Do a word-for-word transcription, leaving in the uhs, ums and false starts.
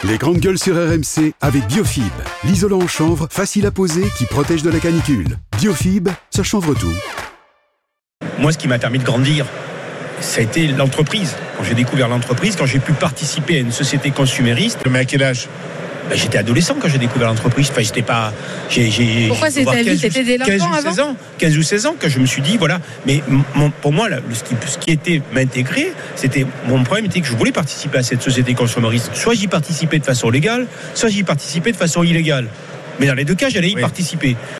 Les grandes gueules sur R M C avec Biofib, l'isolant en chanvre facile à poser qui protège de la canicule. Biofib, ça chanvre tout. Moi, ce qui m'a permis de grandir, ça a été l'entreprise. Quand j'ai découvert l'entreprise, quand j'ai pu participer à une société consumériste. Mais à quel âge? Ben, j'étais adolescent quand j'ai découvert l'entreprise. Enfin, j'étais pas. J'ai, j'ai, Pourquoi c'est ta vie? T'étais délinquant avant? quinze ou seize ans, quinze ou seize ans, que je me suis dit, voilà. Mais mon, pour moi, là, ce, qui, ce qui était m'intégrer, c'était. Mon problème était que je voulais participer à cette société consumériste. Soit j'y participais de façon légale, soit j'y participais de façon illégale. Mais dans les deux cas, j'allais y oui. participer.